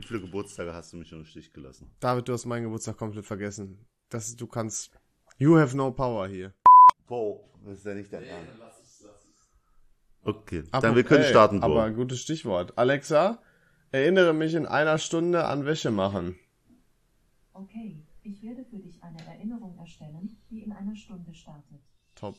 viele Geburtstage hast du mich schon im Stich gelassen? David, du hast meinen Geburtstag komplett vergessen. Du kannst... You have no power hier. Bo, das ist ja nicht dein Ernst. Okay, dann wir können starten, Bo. Aber ein gutes Stichwort. Alexa, erinnere mich in einer Stunde an Wäsche machen. Okay, ich werde für dich eine Erinnerung erstellen, die in einer Stunde startet. Top.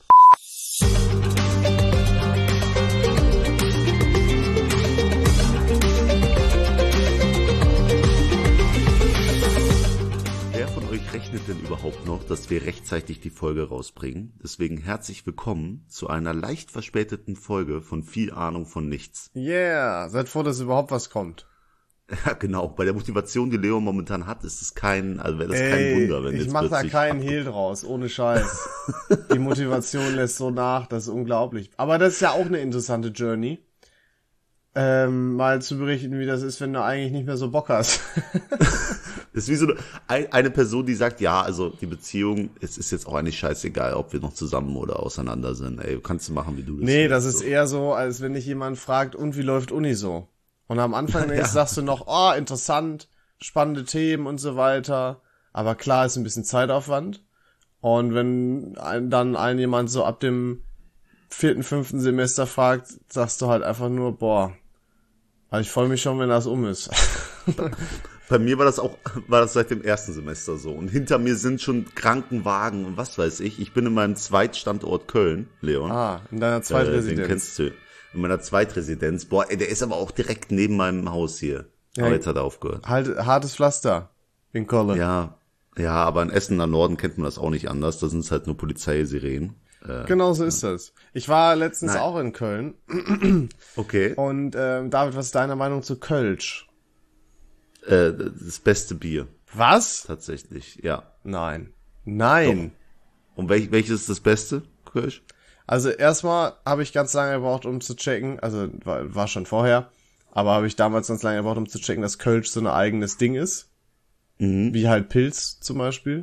Wer von euch rechnet denn überhaupt noch, dass wir rechtzeitig die Folge rausbringen? Deswegen herzlich willkommen zu einer leicht verspäteten Folge von Viel Ahnung von Nichts. Yeah, seid froh, dass überhaupt was kommt. Ja, genau. Bei der Motivation, die Leo momentan hat, ist es wäre das kein Wunder, wenn ich jetzt mach da plötzlich keinen Hehl draus, ohne Scheiß. Die Motivation lässt so nach, das ist unglaublich. Aber das ist ja auch eine interessante Journey. Mal zu berichten, wie das ist, wenn du eigentlich nicht mehr so Bock hast. Das ist wie so eine Person, die sagt, ja, also die Beziehung, es ist jetzt auch eigentlich scheißegal, ob wir noch zusammen oder auseinander sind. Ey, kannst du machen, wie du das Nee, willst, das ist eher so, als wenn dich jemand fragt, und wie läuft Uni so? Und am Anfang Ja. sagst du noch, oh, interessant, spannende Themen und so weiter. Aber klar, ist ein bisschen Zeitaufwand. Und wenn dann jemand so ab dem 4., 5. Semester fragt, sagst du halt einfach nur, boah, also ich freue mich schon, wenn das ist. Bei mir war das seit dem 1. Semester so. Und hinter mir sind schon Krankenwagen und was weiß ich. Ich bin in meinem Zweitstandort Köln, Leon. In deiner Zweitresidenz. Den kennst du. In meiner Zweitresidenz. Boah, ey, der ist aber auch direkt neben meinem Haus hier. Ja, Aber jetzt hat er aufgehört. Halt hartes Pflaster in Köln. Ja, aber in Essen am Norden kennt man das auch nicht anders. Da sind es halt nur Polizeisirenen. Genau so ist das. Ich war letztens auch in Köln. Okay. Und David, was ist deine Meinung zu Kölsch? Das beste Bier. Was? Tatsächlich, ja. Nein. Und welches ist das Beste, Kirsch? Also erstmal habe ich ganz lange gebraucht, um zu checken, also war schon vorher, aber habe ich damals ganz lange gebraucht, um zu checken, dass Kölsch so ein eigenes Ding ist. Mhm. Wie halt Pilz zum Beispiel.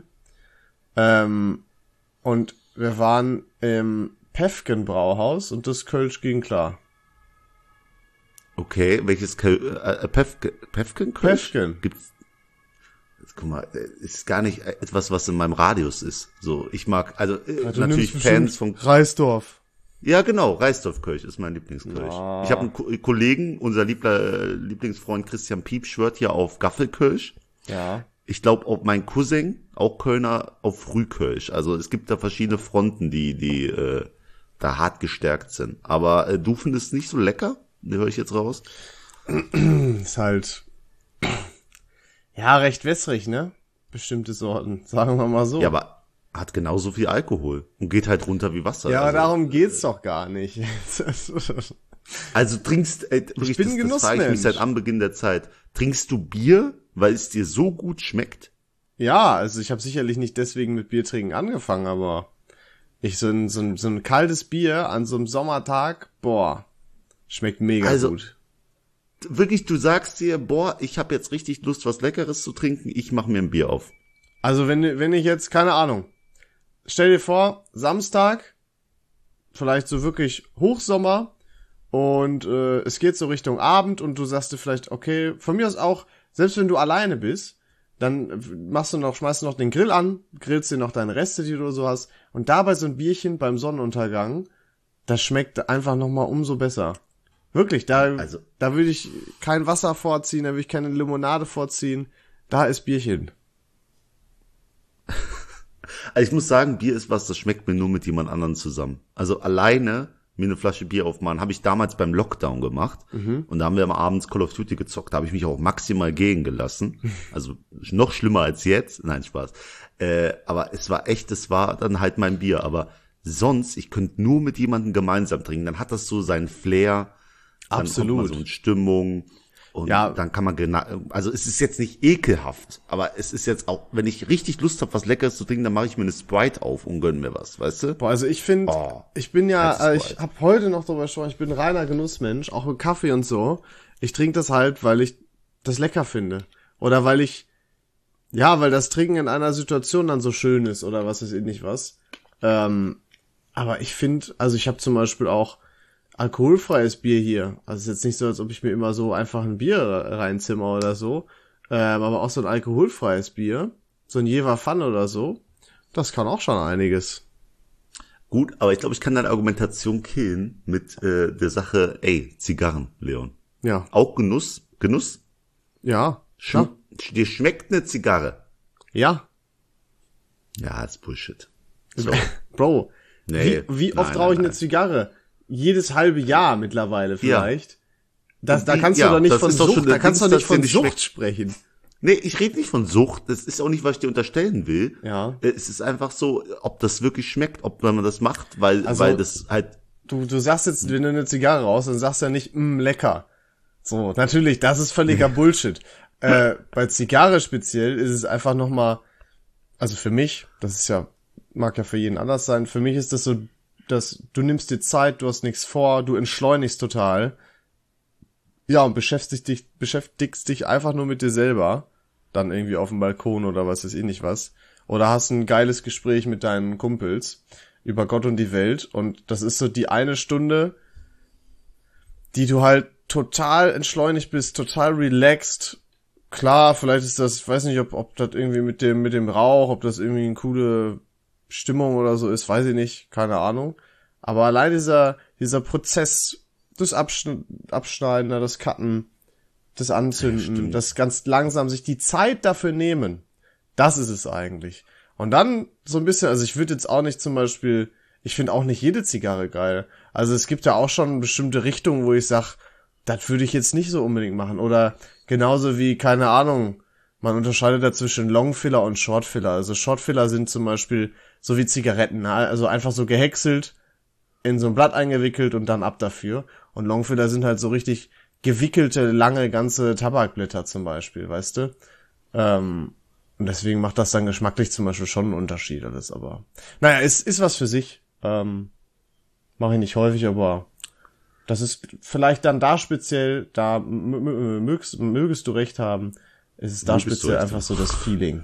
Und wir waren im Päffgen Brauhaus und das Kölsch ging klar. Okay, welches Päffgen? Päffgen. Gibt's? Jetzt, guck mal, ist gar nicht etwas, was in meinem Radius ist. So, ich mag, also natürlich Fans von Reisdorf. Ja, genau, Reisdorfkirch ist mein Lieblingskirch. Ja. Ich habe einen Kollegen, unser Lieblingsfreund Christian Piep schwört hier auf Gaffelkirch. Ja. Ich glaube, auch mein Cousin, auch Kölner, auf Frühkirch. Also es gibt da verschiedene Fronten, die da hart gestärkt sind. Aber du findest es nicht so lecker? Die höre ich jetzt raus. Ist halt, ja, recht wässrig, ne? Bestimmte Sorten, sagen wir mal so. Ja, aber hat genauso viel Alkohol und geht halt runter wie Wasser. Ja, aber also, darum geht's doch gar nicht. Also trinkst, wirklich, ich bin das frage ich mich Genussmensch. seit Anbeginn der Zeit. Trinkst du Bier, weil es dir so gut schmeckt? Ja, also ich habe sicherlich nicht deswegen mit Biertrinken angefangen, aber so ein kaltes Bier an so einem Sommertag, boah, schmeckt mega Also, gut. Wirklich, du sagst dir, boah, ich habe jetzt richtig Lust, was Leckeres zu trinken, ich mache mir ein Bier auf. Also wenn ich jetzt, keine Ahnung, stell dir vor, Samstag, vielleicht so wirklich Hochsommer und es geht so Richtung Abend und du sagst dir vielleicht, okay, von mir aus auch, selbst wenn du alleine bist, dann schmeißt du noch den Grill an, grillst dir noch deine Reste, die du so hast und dabei so ein Bierchen beim Sonnenuntergang, das schmeckt einfach nochmal umso besser. Wirklich, da würde ich kein Wasser vorziehen, da würde ich keine Limonade vorziehen, da ist Bierchen. Also ich muss sagen, Bier ist was, das schmeckt mir nur mit jemand anderem zusammen. Also alleine mir eine Flasche Bier aufmachen, habe ich damals beim Lockdown gemacht. Und da haben wir am Abends Call of Duty gezockt, da habe ich mich auch maximal gehen gelassen. Also noch schlimmer als jetzt. Nein, Spaß. Aber es war dann halt mein Bier. Aber sonst, ich könnte nur mit jemandem gemeinsam trinken. Dann hat das so seinen Flair. Dann Absolut. kommt man so in Stimmung. Und Ja. dann kann man also es ist jetzt nicht ekelhaft, aber es ist jetzt auch, wenn ich richtig Lust habe, was Leckeres zu trinken, dann mache ich mir eine Sprite auf und gönn mir was, weißt du? Boah, also ich finde, ich bin ja, ich habe heute noch drüber gesprochen, ich bin ein reiner Genussmensch, auch mit Kaffee und so. Ich trinke das halt, weil ich das lecker finde. Oder weil das Trinken in einer Situation dann so schön ist oder was weiß ich nicht was. Aber ich finde, also ich habe zum Beispiel auch alkoholfreies Bier hier. Also es ist jetzt nicht so, als ob ich mir immer so einfach ein Bier reinzimmer oder so. Aber auch so ein alkoholfreies Bier, so ein Jever Fun oder so, das kann auch schon einiges. Gut, aber ich glaube, ich kann deine Argumentation killen mit der Sache, Zigarren, Leon. Ja. Auch Genuss? Ja. Dir schmeckt eine Zigarre? Ja. Ja, ist Bullshit. So. Bro, Nee, wie oft rauche ich eine Zigarre? Jedes halbe Jahr mittlerweile vielleicht. Da kannst du doch nicht von Sucht, da kannst du doch nicht von Sucht sprechen. Nee, ich rede nicht von Sucht. Das ist auch nicht, was ich dir unterstellen will. Ja. Es ist einfach so, ob das wirklich schmeckt, ob man das macht, weil das halt... Du sagst jetzt, wenn du eine Zigarre rauchst, dann sagst du ja nicht, lecker. So, natürlich, das ist völliger Bullshit. Bei Zigarre speziell ist es einfach nochmal, also für mich, das ist ja, mag ja für jeden anders sein, für mich ist das so, dass du nimmst dir Zeit, du hast nichts vor, du entschleunigst total. Ja, und beschäftigst dich einfach nur mit dir selber. Dann irgendwie auf dem Balkon oder was weiß ich nicht was. Oder hast ein geiles Gespräch mit deinen Kumpels über Gott und die Welt. Und das ist so die eine Stunde, die du halt total entschleunigt bist, total relaxed. Klar, vielleicht ist das, ich weiß nicht, ob das irgendwie mit dem Rauch, ob das irgendwie eine coole Stimmung oder so ist, weiß ich nicht, keine Ahnung. Aber allein dieser Prozess, das Abschneiden, das Cutten, das Anzünden, das ganz langsam sich die Zeit dafür nehmen, das ist es eigentlich. Und dann so ein bisschen, also ich würde jetzt auch nicht zum Beispiel, ich finde auch nicht jede Zigarre geil. Also es gibt ja auch schon bestimmte Richtungen, wo ich sag, das würde ich jetzt nicht so unbedingt machen. Oder genauso wie, keine Ahnung, man unterscheidet da zwischen Longfiller und Shortfiller. Also Shortfiller sind zum Beispiel so wie Zigaretten, also einfach so gehäckselt, in so ein Blatt eingewickelt und dann ab dafür. Und Longfiller sind halt so richtig gewickelte, lange, ganze Tabakblätter zum Beispiel, weißt du? Und deswegen macht das dann geschmacklich zum Beispiel schon einen Unterschied alles, aber naja, ist was für sich. Mache ich nicht häufig, aber das ist vielleicht dann da speziell, da mögest du recht haben, es ist da speziell einfach so das Feeling.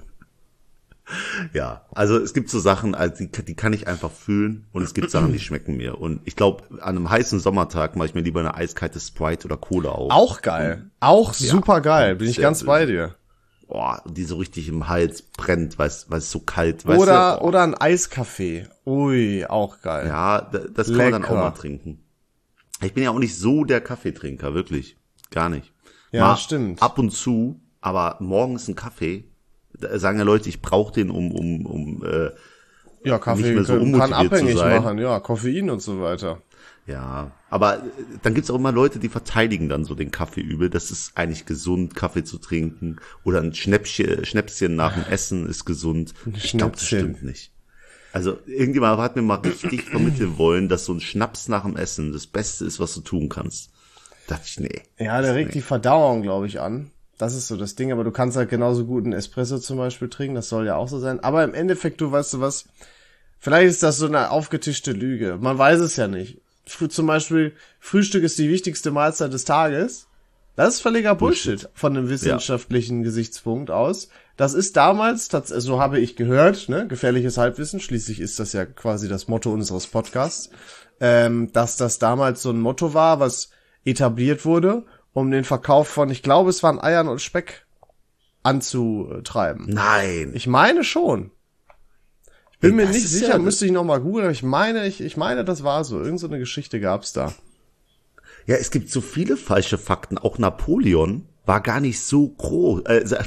Ja, also es gibt so Sachen, also die kann ich einfach fühlen und es gibt Sachen, die schmecken mir. Und ich glaube, an einem heißen Sommertag mache ich mir lieber eine eiskalte Sprite oder Cola auf. Auch geil. Auch super geil. Bin ich ganz bei dir. Boah, die so richtig im Hals brennt, weil es so kalt, weißt du? Oder ein Eiskaffee. Ui, auch geil. Ja, das kann man dann auch mal trinken. Ich bin ja auch nicht so der Kaffeetrinker, wirklich. Gar nicht. Ja, mal stimmt. Ab und zu, aber morgens ein Kaffee, da sagen ja Leute, ich brauche den, um ja, Kaffee nicht mehr so unmotiviert kann abhängig zu sein. machen, ja, Koffein und so weiter. Ja, aber dann gibt's auch immer Leute, die verteidigen dann so den Kaffee übel. Das ist eigentlich gesund, Kaffee zu trinken. Oder ein Schnäpschen nach dem Essen ist gesund. Ich glaube, das stimmt nicht. Also irgendjemand hat mir mal richtig vermitteln wollen, dass so ein Schnaps nach dem Essen das Beste ist, was du tun kannst. Da dachte ich, nee. Ja, der regt die Verdauung, glaube ich, an. Das ist so das Ding, aber du kannst halt genauso gut einen Espresso zum Beispiel trinken, das soll ja auch so sein. Aber im Endeffekt, du weißt du was, vielleicht ist das so eine aufgetischte Lüge. Man weiß es ja nicht. Zum Beispiel, Frühstück ist die wichtigste Mahlzeit des Tages. Das ist völliger Bullshit von einem wissenschaftlichen Gesichtspunkt aus. Das ist damals, so habe ich gehört, ne, gefährliches Halbwissen, schließlich ist das ja quasi das Motto unseres Podcasts, dass das damals so ein Motto war, was etabliert wurde, um den Verkauf von, ich glaube, es waren Eiern und Speck anzutreiben. Nein. Ich meine schon. Ich bin mir nicht sicher, müsste ich noch mal googeln, aber ich meine, das war so. Irgend so eine Geschichte gab's da. Ja, es gibt so viele falsche Fakten. Auch Napoleon war gar nicht so groß,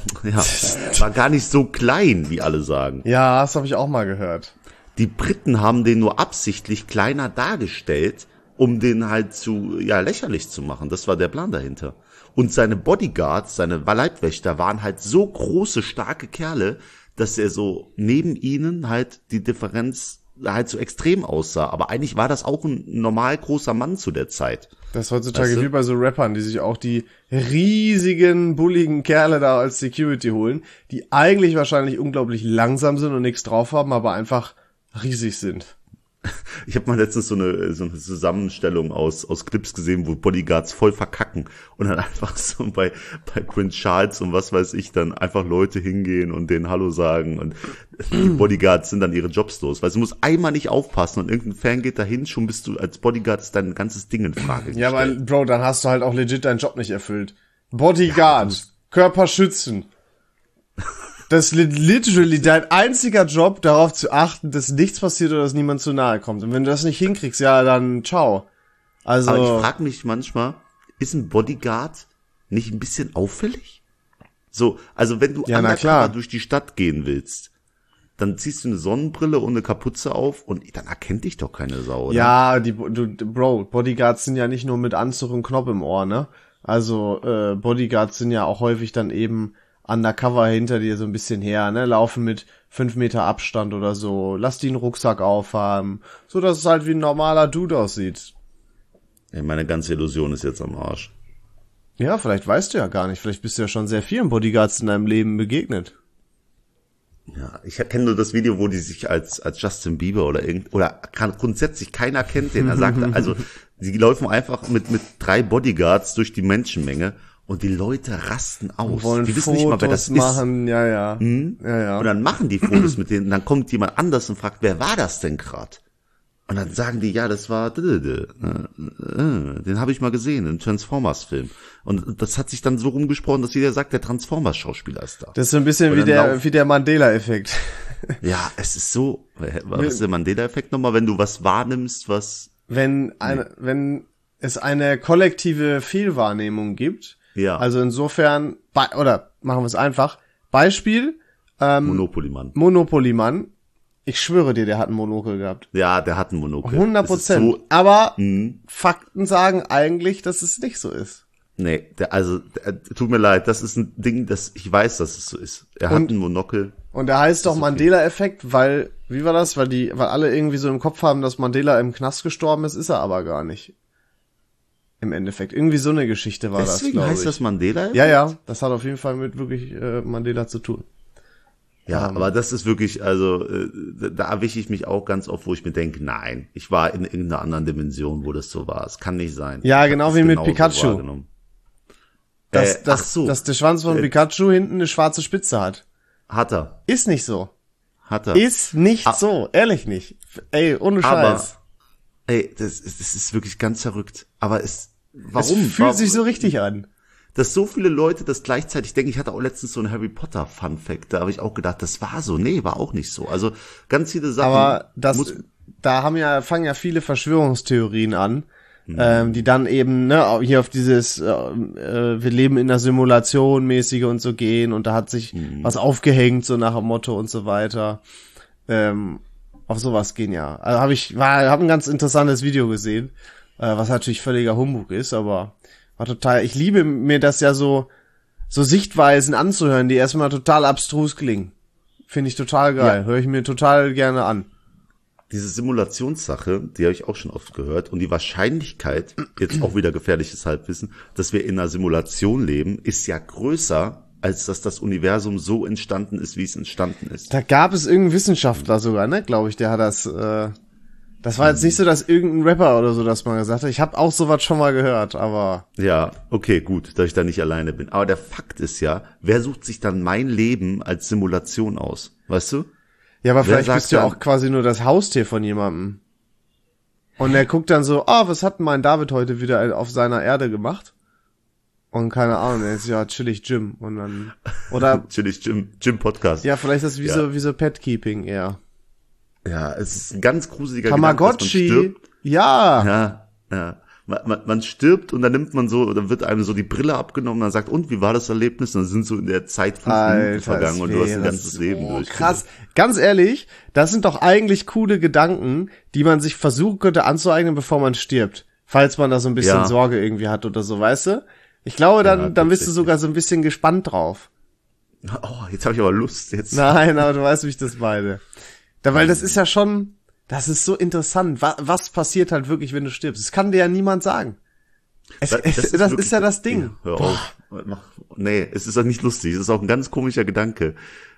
war gar nicht so klein, wie alle sagen. Ja, das habe ich auch mal gehört. Die Briten haben den nur absichtlich kleiner dargestellt, um den halt lächerlich zu machen. Das war der Plan dahinter. Und seine Bodyguards, seine Leibwächter waren halt so große, starke Kerle, dass er so neben ihnen halt die Differenz halt so extrem aussah. Aber eigentlich war das auch ein normal großer Mann zu der Zeit. Das ist heutzutage wie bei so Rappern, die sich auch die riesigen, bulligen Kerle da als Security holen, die eigentlich wahrscheinlich unglaublich langsam sind und nichts drauf haben, aber einfach riesig sind. Ich habe mal letztens so eine Zusammenstellung aus Clips gesehen, wo Bodyguards voll verkacken und dann einfach so bei Prince Charles und was weiß ich, dann einfach Leute hingehen und denen Hallo sagen und die Bodyguards sind dann ihre Jobs los. Weil du musst einmal nicht aufpassen und irgendein Fan geht dahin, schon bist du als Bodyguard ist dein ganzes Ding in Frage gestellt. Ja, weil, Bro, dann hast du halt auch legit deinen Job nicht erfüllt. Bodyguard, Körper schützen. Das ist literally dein einziger Job, darauf zu achten, dass nichts passiert oder dass niemand zu nahe kommt. Und wenn du das nicht hinkriegst, ja, dann ciao. Also. Aber ich frage mich manchmal, ist ein Bodyguard nicht ein bisschen auffällig? So, also wenn du undercover durch die Stadt gehen willst, dann ziehst du eine Sonnenbrille und eine Kapuze auf und dann erkennt dich doch keine Sau, oder? Ja, Bro, Bodyguards sind ja nicht nur mit Anzug und Knopf im Ohr, ne? Also, Bodyguards sind ja auch häufig dann eben undercover hinter dir so ein bisschen her, ne, laufen mit 5 Meter Abstand oder so, lass die einen Rucksack aufhaben, so dass es halt wie ein normaler Dude aussieht. Ja, meine ganze Illusion ist jetzt am Arsch. Ja, vielleicht weißt du ja gar nicht, vielleicht bist du ja schon sehr vielen Bodyguards in deinem Leben begegnet. Ja, ich kenne nur das Video, wo die sich als Justin Bieber oder grundsätzlich keiner kennt den. Er sagt, also, sie laufen einfach mit 3 Bodyguards durch die Menschenmenge. Und die Leute rasten aus. Die wissen nicht mal, wer das machen. Ist. Ja. Ja. Und dann machen die Fotos mit denen. Und dann kommt jemand anders und fragt, wer war das denn gerade? Und dann sagen die, ja, das war den habe ich mal gesehen im Transformers-Film. Und das hat sich dann so rumgesprochen, dass jeder sagt, der Transformers-Schauspieler ist da. Das ist so ein bisschen wie der Mandela-Effekt. Ja, es ist so. Was ist der Mandela-Effekt nochmal, wenn du was wahrnimmst, was... Wenn es eine kollektive Fehlwahrnehmung gibt. Ja. Also insofern, oder machen wir es einfach. Beispiel. Monopoly Mann. Ich schwöre dir, der hat ein Monokel gehabt. Ja, der hat ein Monokel. 100%. So, aber Fakten sagen eigentlich, dass es nicht so ist. Nee, tut mir leid, das ist ein Ding, ich weiß, dass es so ist. Er hat ein Monokel. Und der heißt doch Mandela-Effekt, weil, wie war das? Weil alle irgendwie so im Kopf haben, dass Mandela im Knast gestorben ist er aber gar nicht. Im Endeffekt. Irgendwie so eine Geschichte war das, glaube ich. Deswegen heißt das Mandela? Ja, das hat auf jeden Fall mit wirklich Mandela zu tun. Ja, aber das ist wirklich, also da erwische ich mich auch ganz oft, wo ich mir denke, nein, ich war in irgendeiner anderen Dimension, wo das so war. Es kann nicht sein. Ja, genau wie mit Pikachu. Dass der Schwanz von Pikachu hinten eine schwarze Spitze hat. Hat er. Ist nicht so. Hat er. Ist nicht so. Ehrlich nicht. Ey, ohne Scheiß. Ey, das ist wirklich ganz verrückt. Aber warum? Es fühlt sich so richtig an. Dass so viele Leute das gleichzeitig denken. Ich hatte auch letztens so einen Harry Potter Fun Fact. Da habe ich auch gedacht, das war so. Nee, war auch nicht so. Also ganz viele Sachen. Aber fangen ja viele Verschwörungstheorien an, die dann eben hier auf dieses wir leben in einer Simulation mäßige und so gehen und da hat sich was aufgehängt so nach dem Motto und so weiter. Auf sowas gehen ja. Also habe ein ganz interessantes Video gesehen, was natürlich völliger Humbug ist, aber war total. Ich liebe mir das ja so Sichtweisen anzuhören, die erstmal total abstrus klingen. Finde ich total geil. Ja. Höre ich mir total gerne an. Diese Simulationssache, die habe ich auch schon oft gehört. Und die Wahrscheinlichkeit, jetzt auch wieder gefährliches Halbwissen, dass wir in einer Simulation leben, ist ja größer, als dass das Universum so entstanden ist, wie es entstanden ist. Da gab es irgendeinen Wissenschaftler sogar, ne, glaube ich, der hat das. Das war jetzt nicht so, dass irgendein Rapper oder so das mal gesagt hat. Ich habe auch sowas schon mal gehört, aber... Ja, okay, gut, dass ich da nicht alleine bin. Aber der Fakt ist ja, wer sucht sich dann mein Leben als Simulation aus? Weißt du? Ja, aber vielleicht bist du ja auch quasi nur das Haustier von jemandem. Und er guckt dann so, was hat denn mein David heute wieder auf seiner Erde gemacht? Und keine Ahnung, er ist ja chillig Gym. Und dann... Oder chillig Gym Podcast. Ja, vielleicht ist das wie so Pet-Keeping eher. Ja, es ist ein ganz gruseliger Tamagotchi. Gedanke, dass man stirbt. Ja. Man stirbt und dann dann wird einem so die Brille abgenommen und dann sagt, und wie war das Erlebnis? Und dann sind so in der Zeit 5 Minuten vergangen und du hast ein ganzes Leben durch. Krass. Ganz ehrlich, das sind doch eigentlich coole Gedanken, die man sich versuchen könnte anzueignen, bevor man stirbt. Falls man da so ein bisschen Sorge irgendwie hat oder so, weißt du? Ich glaube, dann bist du sogar so ein bisschen gespannt drauf. Oh, jetzt habe ich aber Lust. Nein, aber du weißt, wie ich das meine. Weil das ist ja schon, das ist so interessant. Was passiert halt wirklich, wenn du stirbst? Das kann dir ja niemand sagen. Das ist ja das Ding. Ja, hör auf. Nee, es ist auch nicht lustig. Es ist auch ein ganz komischer Gedanke.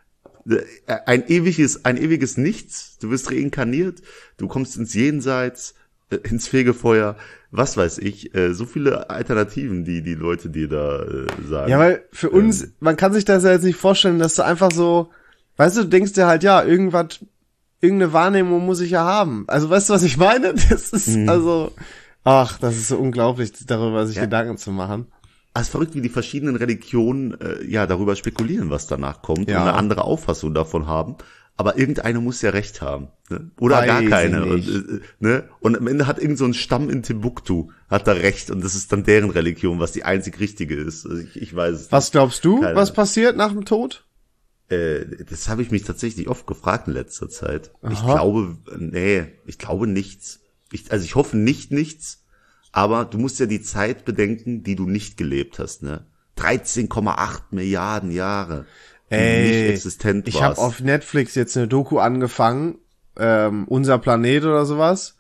ein ewiges Nichts. Du wirst reinkarniert, du kommst ins Jenseits, ins Fegefeuer, was weiß ich, so viele Alternativen, die Leute dir da sagen. Ja, weil für uns, man kann sich das ja jetzt nicht vorstellen, dass du einfach so, weißt du denkst dir halt, ja, irgendeine Wahrnehmung muss ich ja haben. Also weißt du, was ich meine? Das ist das ist so unglaublich, darüber sich Gedanken zu machen. Es ist verrückt, wie die verschiedenen Religionen darüber spekulieren, was danach kommt und eine andere Auffassung davon haben. Aber irgendeine muss ja recht haben, ne? Oder gar keine. Und am Ende hat irgend so ein Stamm in Timbuktu hat da recht und das ist dann deren Religion, was die einzig richtige ist. Also ich weiß es nicht. Was glaubst du, was passiert nach dem Tod? Das habe ich mich tatsächlich oft gefragt in letzter Zeit. Aha. Ich glaube nichts. Ich hoffe nichts. Aber du musst ja die Zeit bedenken, die du nicht gelebt hast, ne? 13,8 Milliarden Jahre. Nicht existent warst. Ich habe auf Netflix jetzt eine Doku angefangen, Unser Planet oder sowas.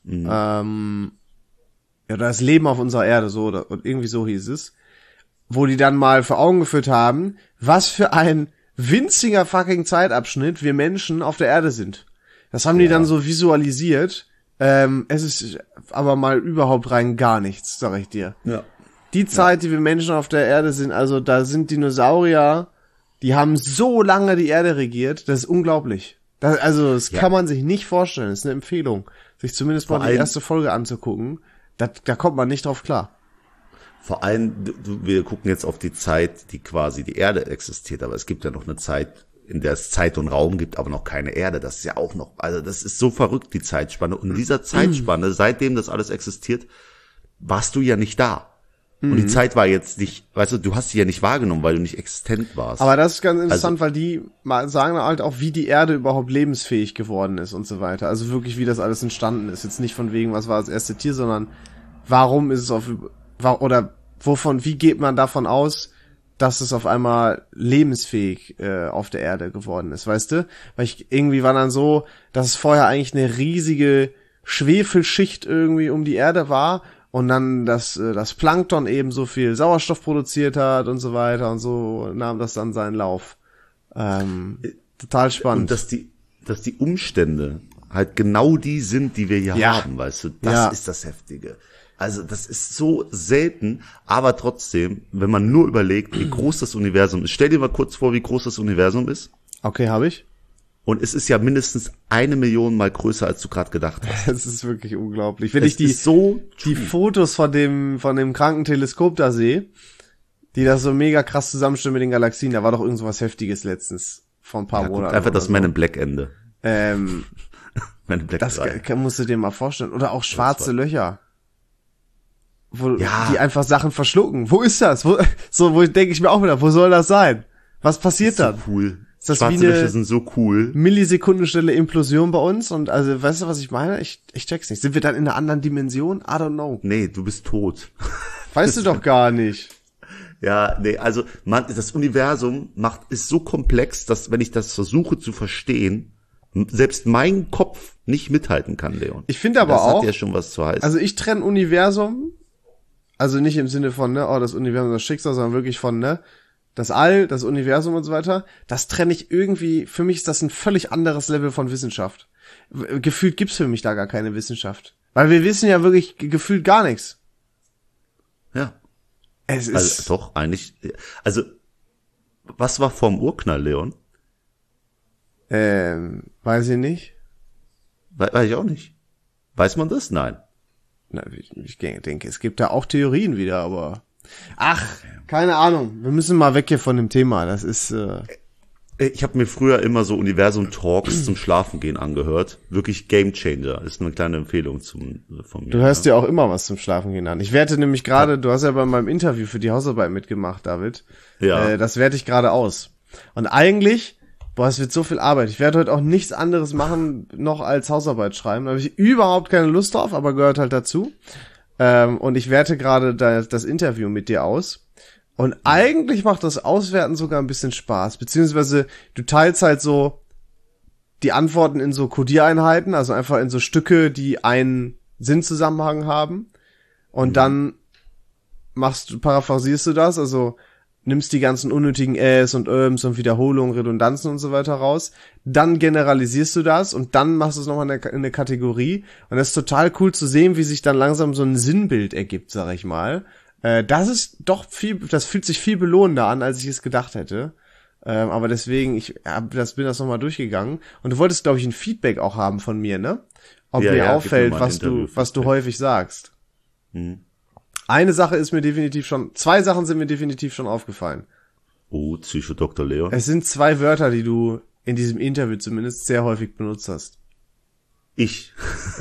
Das Leben auf unserer Erde, so und irgendwie so hieß es. Wo die dann mal vor Augen geführt haben, was für ein winziger fucking Zeitabschnitt wir Menschen auf der Erde sind. Das haben die dann so visualisiert. Es ist aber mal überhaupt rein gar nichts, sag ich dir. Ja. Die Zeit, die wir Menschen auf der Erde sind, also da sind Dinosaurier, die haben so lange die Erde regiert, das ist unglaublich. Das kann man sich nicht vorstellen, das ist eine Empfehlung, sich zumindest mal die erste Folge anzugucken. Da kommt man nicht drauf klar. Vor allem, wir gucken jetzt auf die Zeit, die quasi die Erde existiert, aber es gibt ja noch eine Zeit, in der es Zeit und Raum gibt, aber noch keine Erde. Das ist ja auch noch, also das ist so verrückt, die Zeitspanne. Und in dieser Zeitspanne, seitdem das alles existiert, warst du ja nicht da. Und die Zeit war jetzt nicht, weißt du hast sie ja nicht wahrgenommen, weil du nicht existent warst. Aber das ist ganz interessant, weil die sagen halt auch, wie die Erde überhaupt lebensfähig geworden ist und so weiter. Also wirklich, wie das alles entstanden ist. Jetzt nicht von wegen, was war das erste Tier, sondern warum ist es wie geht man davon aus, dass es auf einmal lebensfähig auf der Erde geworden ist, weißt du? Weil irgendwie war dann so, dass es vorher eigentlich eine riesige Schwefelschicht irgendwie um die Erde war und dann das Plankton eben so viel Sauerstoff produziert hat und so weiter und so nahm das dann seinen Lauf. Total spannend. Und dass die Umstände halt genau die sind, die wir hier haben, weißt du? Das ist das Heftige. Also das ist so selten, aber trotzdem, wenn man nur überlegt, wie groß das Universum ist. Stell dir mal kurz vor, wie groß das Universum ist. Okay, habe ich. Und es ist ja mindestens 1 Million Mal größer, als du gerade gedacht hast. Das ist wirklich unglaublich. Wenn ich die Fotos von dem kranken Teleskop da sehe, die das so mega krass zusammenstellen mit den Galaxien, da war doch irgend so was Heftiges letztens vor ein paar Monaten. Einfach das Man in Black Ende. Man in Black das musst du dir mal vorstellen. Oder auch schwarze Löcher. Die einfach Sachen verschlucken. Wo ist das? Wo denke ich mir auch wieder, wo soll das sein? Was passiert da? So cool. Ist das Schwarze Löcher sind so cool. Millisekundenstelle Implosion bei uns? Und also, weißt du, was ich meine? Ich check's nicht. Sind wir dann in einer anderen Dimension? I don't know. Nee, du bist tot. Weißt du doch gar nicht. Ja, nee, also das Universum ist so komplex, dass wenn ich das versuche zu verstehen, selbst mein Kopf nicht mithalten kann, Leon. Ich finde aber auch, das hat ja schon was zu heißen. Also ich trenne Universum, also nicht im Sinne von, das Universum, das Schicksal, sondern wirklich von, das All, das Universum und so weiter, das trenne ich irgendwie, für mich ist das ein völlig anderes Level von Wissenschaft. Gefühlt gibt's für mich da gar keine Wissenschaft. Weil wir wissen ja wirklich gefühlt gar nichts. Ja. Es ist. Also, doch, eigentlich, also, was war vorm Urknall, Leon? Weiß ich nicht. Weiß ich auch nicht. Weiß man das? Nein. Na, ich denke, es gibt da auch Theorien wieder, aber keine Ahnung. Wir müssen mal weg hier von dem Thema. Das ist Ich habe mir früher immer so Universum-Talks zum Schlafengehen angehört. Wirklich Gamechanger. Ist eine kleine Empfehlung von mir. Du hörst dir auch immer was zum Schlafengehen an. Ich werte nämlich gerade, du hast ja bei meinem Interview für die Hausarbeit mitgemacht, David. Ja. Das werte ich gerade aus. Und eigentlich, es wird so viel Arbeit. Ich werde heute auch nichts anderes machen, noch als Hausarbeit schreiben. Da habe ich überhaupt keine Lust drauf, aber gehört halt dazu. Und ich werte gerade das Interview mit dir aus. Und eigentlich macht das Auswerten sogar ein bisschen Spaß. Beziehungsweise du teilst halt so die Antworten in so Codiereinheiten, also einfach in so Stücke, die einen Sinnzusammenhang haben. Und dann paraphrasierst du das, also nimmst die ganzen unnötigen Äs und und Wiederholungen, Redundanzen und so weiter raus, dann generalisierst du das und dann machst du es nochmal in eine Kategorie und das ist total cool zu sehen, wie sich dann langsam so ein Sinnbild ergibt, sag ich mal. Das fühlt sich viel belohnender an, als ich es gedacht hätte. Aber deswegen, bin das nochmal durchgegangen. Und du wolltest, glaube ich, ein Feedback auch haben von mir, ne? Ob mir auffällt, was du häufig sagst. Mhm. Zwei Sachen sind mir definitiv schon aufgefallen. Oh, Psychodoktor Leon. Es sind 2 Wörter, die du in diesem Interview zumindest sehr häufig benutzt hast. Ich.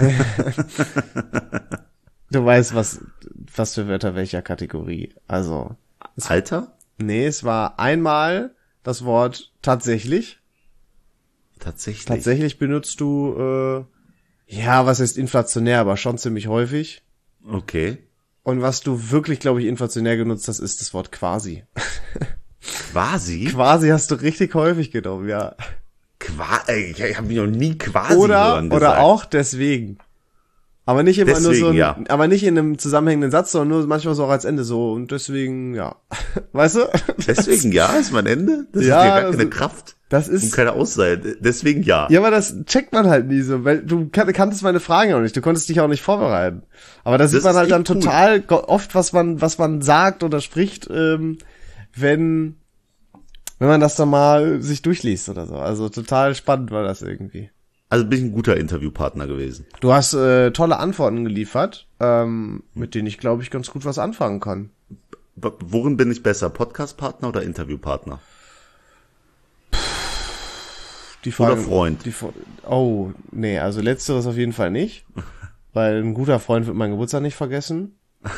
Du weißt, was für Wörter welcher Kategorie. Also. Alter? Nee, es war einmal das Wort tatsächlich. Tatsächlich. Tatsächlich benutzt du, was heißt inflationär, aber schon ziemlich häufig. Okay. Und was du wirklich, glaube ich, inflationär genutzt hast, ist das Wort quasi. Quasi? Quasi hast du richtig häufig genommen, ja. Ich habe mich noch nie quasi hören gesagt. Oder auch deswegen. Aber nicht immer deswegen, nur so aber nicht in einem zusammenhängenden Satz, sondern nur manchmal so auch als Ende so und deswegen, ja. Weißt du? Deswegen ja, ist mein Ende? Das ja, ist ja gar keine Kraft. Das ist. Und keine Aussage. Deswegen ja. Ja, aber das checkt man halt nie so, weil du kanntest meine Fragen auch nicht, du konntest dich auch nicht vorbereiten. Aber da sieht man halt dann total oft, was man sagt oder spricht, wenn man das dann mal sich durchliest oder so. Also total spannend war das irgendwie. Also bin ich ein guter Interviewpartner gewesen. Du hast tolle Antworten geliefert, mit denen ich, glaube ich, ganz gut was anfangen kann. Worin bin ich besser? Podcast-Partner oder Interviewpartner? Die Frage, oder Freund? Also letzteres auf jeden Fall nicht. Weil ein guter Freund wird meinen Geburtstag nicht vergessen.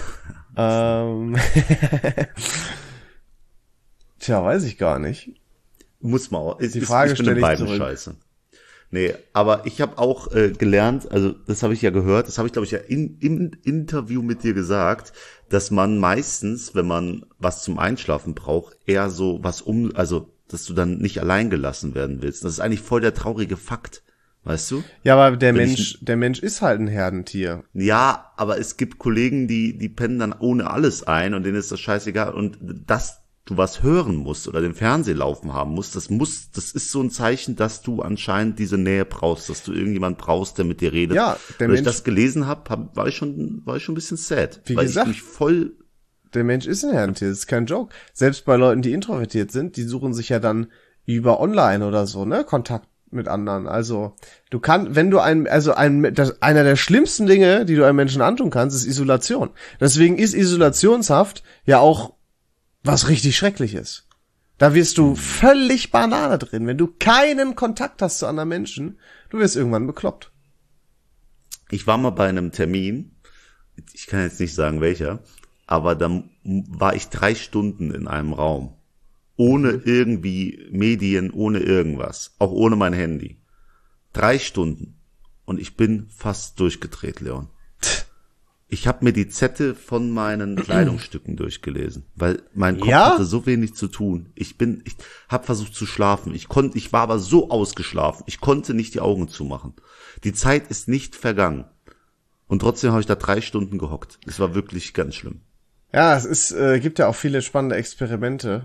Tja, weiß ich gar nicht. Muss man auch. Die Frage stelle ich zurück. Scheiße. Nee, aber ich habe auch gelernt, also das habe ich ja gehört, das habe ich glaube ich ja im Interview mit dir gesagt, dass man meistens, wenn man was zum Einschlafen braucht, eher so dass du dann nicht allein gelassen werden willst. Das ist eigentlich voll der traurige Fakt, weißt du? Ja, aber der Mensch ist halt ein Herdentier. Ja, aber es gibt Kollegen, die pennen dann ohne alles ein und denen ist das scheißegal und dass du was hören musst oder den Fernseher laufen haben musst, das ist so ein Zeichen, dass du anscheinend diese Nähe brauchst, dass du irgendjemand brauchst, der mit dir redet. Ja, Als ich das gelesen habe, war ich schon ein bisschen sad. Wie gesagt, der Mensch ist ein Herdentier, das ist kein Joke. Selbst bei Leuten, die introvertiert sind, die suchen sich ja dann über online oder so, ne, Kontakt mit anderen. Also, einer der schlimmsten Dinge, die du einem Menschen antun kannst, ist Isolation. Deswegen ist Isolationshaft ja auch was richtig Schreckliches. Da wirst du völlig Banane drin. Wenn du keinen Kontakt hast zu anderen Menschen, du wirst irgendwann bekloppt. Ich war mal bei einem Termin, ich kann jetzt nicht sagen welcher, aber dann war ich 3 Stunden in einem Raum. Ohne irgendwie Medien, ohne irgendwas. Auch ohne mein Handy. 3 Stunden. Und ich bin fast durchgedreht, Leon. Ich habe mir die Zettel von meinen Kleidungsstücken durchgelesen, weil mein Kopf hatte so wenig zu tun. Ich habe versucht zu schlafen. Ich war aber so ausgeschlafen. Ich konnte nicht die Augen zumachen. Die Zeit ist nicht vergangen. Und trotzdem habe ich da 3 Stunden gehockt. Es war wirklich ganz schlimm. Ja, es gibt ja auch viele spannende Experimente.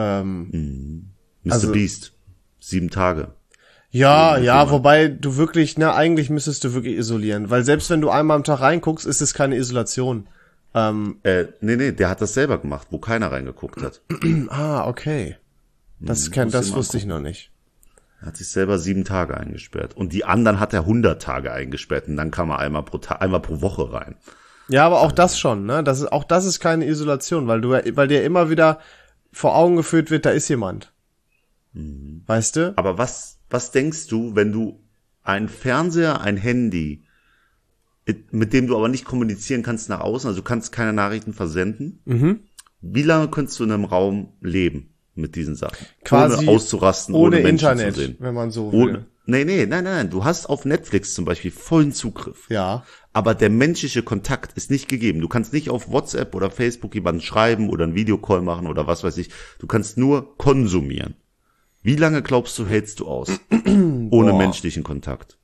Mr. Beast. 7 Tage. Ja, wobei du wirklich, eigentlich müsstest du wirklich isolieren, weil selbst wenn du einmal am Tag reinguckst, ist es keine Isolation. Nee, der hat das selber gemacht, wo keiner reingeguckt hat. Okay. Das wusste ich noch nicht. Er hat sich selber 7 Tage eingesperrt. Und die anderen hat er 100 Tage eingesperrt und dann kam er einmal pro Woche rein. Ja, aber auch das schon, ne? Das ist keine Isolation, weil dir immer wieder vor Augen geführt wird, da ist jemand. Weißt du? Aber was denkst du, wenn du einen Fernseher, ein Handy, mit dem du aber nicht kommunizieren kannst nach außen, also du kannst keine Nachrichten versenden? Wie lange könntest du in einem Raum leben mit diesen Sachen? Quasi ohne auszurasten, ohne Menschen Internet, zu sehen. wenn man so will. Nein. Du hast auf Netflix zum Beispiel vollen Zugriff. Ja. Aber der menschliche Kontakt ist nicht gegeben. Du kannst nicht auf WhatsApp oder Facebook jemanden schreiben oder einen Videocall machen oder was weiß ich. Du kannst nur konsumieren. Wie lange glaubst du, hältst du aus? Ohne menschlichen Kontakt.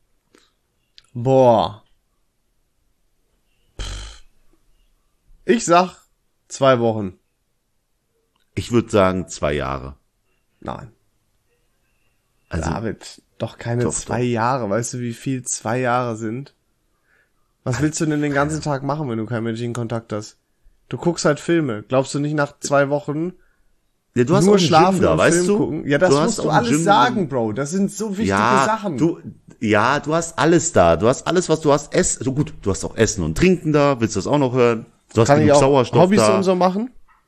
Ich sag 2 Wochen. Ich würde sagen 2 Jahre. Nein. Also, David, doch keine doch, 2 doch. Jahre. Weißt du, wie viel 2 Jahre sind? Was willst du denn den ganzen Tag machen, wenn du keinen menschlichen Kontakt hast? Du guckst halt Filme. Glaubst du nicht nach 2 Wochen ja, du hast nur auch einen schlafen Gym da, und weißt Film du? gucken? Ja, das Du hast musst du auch einen alles Gym. sagen, Bro. Das sind so wichtige Sachen. Du hast alles da. Du hast alles, was du hast. So gut, du hast auch Essen und Trinken da. Willst du das auch noch hören? Du hast Kann ich genug auch Sauerstoff Hobbys da. und so machen?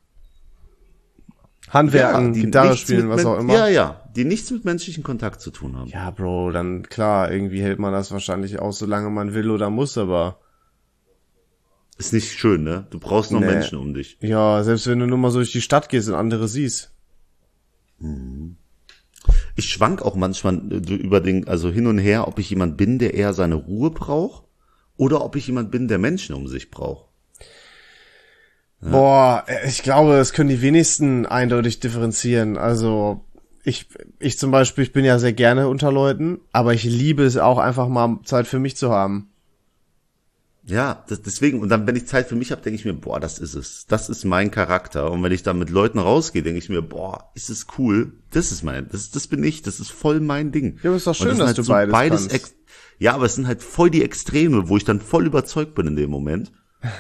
Handwerken, die Gitarre nichts spielen, mit was auch immer. Ja, die nichts mit menschlichem Kontakt zu tun haben. Ja, Bro, dann klar, irgendwie hält man das wahrscheinlich aus, solange man will oder muss, aber Ist nicht schön, ne? Du brauchst noch Nee. Menschen um dich. ja, selbst wenn du nur mal so durch die Stadt gehst und andere siehst. Ich schwank auch manchmal also hin und her, ob ich jemand bin, der eher seine Ruhe braucht oder ob ich jemand bin, der Menschen um sich braucht. Boah, ich glaube, das können die wenigsten eindeutig differenzieren. Also, ich zum Beispiel, ich bin ja sehr gerne unter Leuten, aber ich liebe es auch einfach mal Zeit für mich zu haben. Ja, deswegen, und dann, wenn ich Zeit für mich habe, denke ich mir, boah, das ist es. Das ist mein Charakter. Und wenn ich dann mit Leuten rausgehe, denke ich mir, boah, ist es cool. Das bin ich, das ist voll mein Ding. Ja, aber ist doch schön, Und dass sind du beides kannst. Ja, aber es sind halt voll die Extreme, wo ich dann voll überzeugt bin in dem Moment.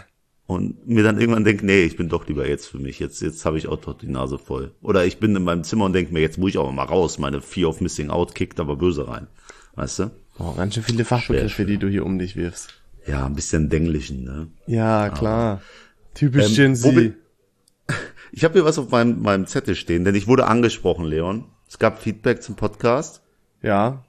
Und mir dann irgendwann denke, nee, ich bin doch lieber jetzt für mich. Jetzt habe ich auch doch die Nase voll. Oder ich bin in meinem Zimmer und denke mir, jetzt muss ich auch mal raus. Meine Fear of Missing Out kickt aber böse rein. Weißt du? Boah, ganz schön viele Fachbegriffe, die du hier um dich wirfst. Ja, ein bisschen Denglichen, ne? Ja, klar. Typisch Gen wo Z. bin- Ich habe hier was auf meinem Zettel stehen, denn ich wurde angesprochen, Leon. Es gab Feedback zum Podcast. Ja.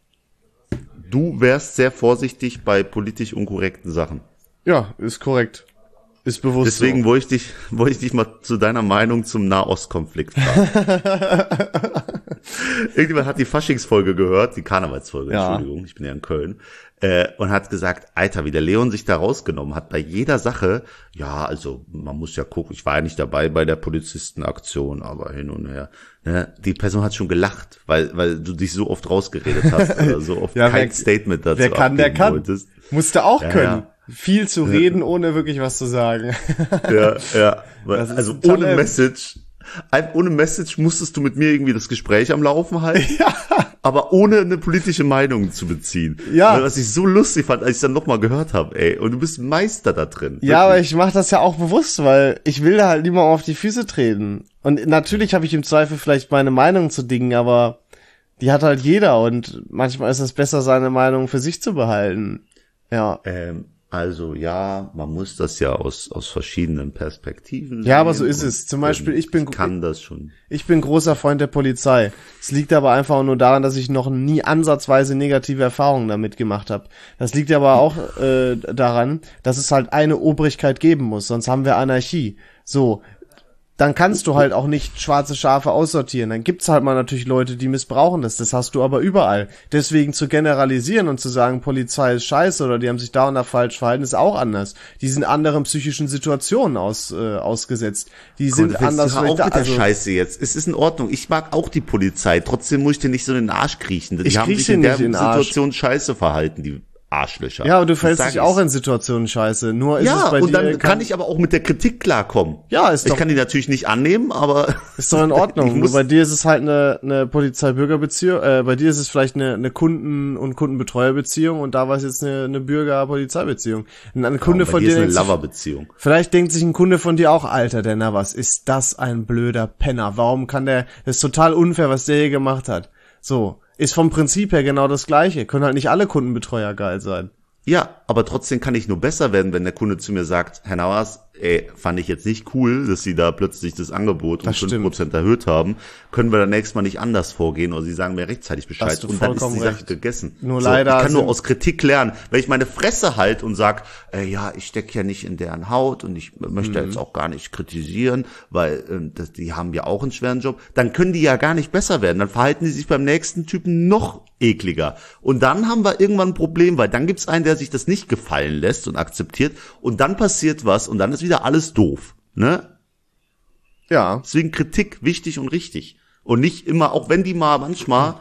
Du wärst sehr vorsichtig bei politisch unkorrekten Sachen. Ja, ist korrekt. Ist bewusst Deswegen so. wollte ich dich mal zu deiner Meinung zum Nahostkonflikt fragen. Irgendjemand hat die Faschingsfolge gehört, die Karnevalsfolge, Ja. Entschuldigung, ich bin ja in Köln, und hat gesagt, Alter, wie der Leon sich da rausgenommen hat bei jeder Sache. Ja, also man muss ja gucken, ich war ja nicht dabei bei der Polizistenaktion, aber hin und her. Ne? Die Person hat schon gelacht, weil du dich so oft rausgeredet hast oder so oft Ja, kein Statement dazu Wer kann, der abgeben kann. wolltest. Musste auch Ja, können. ja. Viel zu reden, ohne wirklich was zu sagen. Ja. Das ist Also ein Talent. ohne Message musstest du mit mir irgendwie das Gespräch am Laufen halten, aber ohne eine politische Meinung zu beziehen. Ja. Was ich so lustig fand, als ich es dann nochmal gehört habe, ey. Und du bist Meister da drin. Ja, aber Wirklich. ich mache das ja auch bewusst, weil ich will da halt niemandem auf die Füße treten. Und natürlich habe ich im Zweifel vielleicht meine Meinung zu Dingen, aber die hat halt jeder und manchmal ist es besser, seine Meinung für sich zu behalten. Ja. Also ja, man muss das ja aus verschiedenen Perspektiven sehen. Ja, aber so ist es. Zum Beispiel, ich kann das schon. Ich bin großer Freund der Polizei. Es liegt aber einfach nur daran, dass ich noch nie ansatzweise negative Erfahrungen damit gemacht habe. Das liegt aber auch daran, dass es halt eine Obrigkeit geben muss, sonst haben wir Anarchie. So, dann kannst du halt auch nicht schwarze Schafe aussortieren. Dann gibt's halt mal natürlich Leute, die missbrauchen das. Das hast du aber überall. Deswegen zu generalisieren und zu sagen, Polizei ist scheiße oder die haben sich da und da falsch verhalten, ist auch anders. Die sind anderen psychischen Situationen ausgesetzt. Die sind anders. Hör auf mit der also, Scheiße jetzt. Es ist in Ordnung. Ich mag auch die Polizei. Trotzdem muss ich dir nicht so in den Arsch kriechen. Die Ich haben kriech sich dir in der nicht in den Arsch. Situation scheiße verhalten, die Arschlöcher. ja, aber du Das fällst sag dich ich. auch in Situationen scheiße. Nur ist es Ja, bei und dir dann kann ich aber auch mit der Kritik klarkommen. Ja, ist Ich doch- kann die natürlich nicht annehmen, aber ist doch in ich Ordnung. Nur muss, bei dir ist es halt eine Polizei-Bürger-Beziehung. Bei dir ist es vielleicht eine Kunden- und Kundenbetreuer-Beziehung und da war es jetzt eine Bürger-Polizei-Beziehung. Und ein Kunde bei von dir dir ist eine denkt sich, Lover-Beziehung. vielleicht denkt sich ein Kunde von dir auch, Alter, der was ist das ein blöder Penner? Warum kann das ist total unfair, was der hier gemacht hat. So, ist vom Prinzip her genau das Gleiche. Können halt nicht alle Kundenbetreuer geil sein. Ja, aber trotzdem kann ich nur besser werden, wenn der Kunde zu mir sagt, Herr Nauers, fand ich jetzt nicht cool, dass Sie da plötzlich das Angebot um Das stimmt. 5% erhöht haben. Können wir dann nächstes Mal nicht anders vorgehen oder Sie sagen mir rechtzeitig Hast Bescheid du und dann ist vollkommen die Sache recht. gegessen. Nur so, leider ich kann nur sind- aus Kritik lernen. Wenn ich meine Fresse halt und sag, ja, ich stecke ja nicht in deren Haut und ich möchte Mhm. jetzt auch gar nicht kritisieren, weil die haben ja auch einen schweren Job, dann können die ja gar nicht besser werden. Dann verhalten die sich beim nächsten Typen noch ekliger. Und dann haben wir irgendwann ein Problem, weil dann gibt's einen, der sich das nicht gefallen lässt und akzeptiert und dann passiert was und dann ist wieder alles doof. Ne? Ja. Deswegen Kritik wichtig und richtig. Und nicht immer, auch wenn die mal manchmal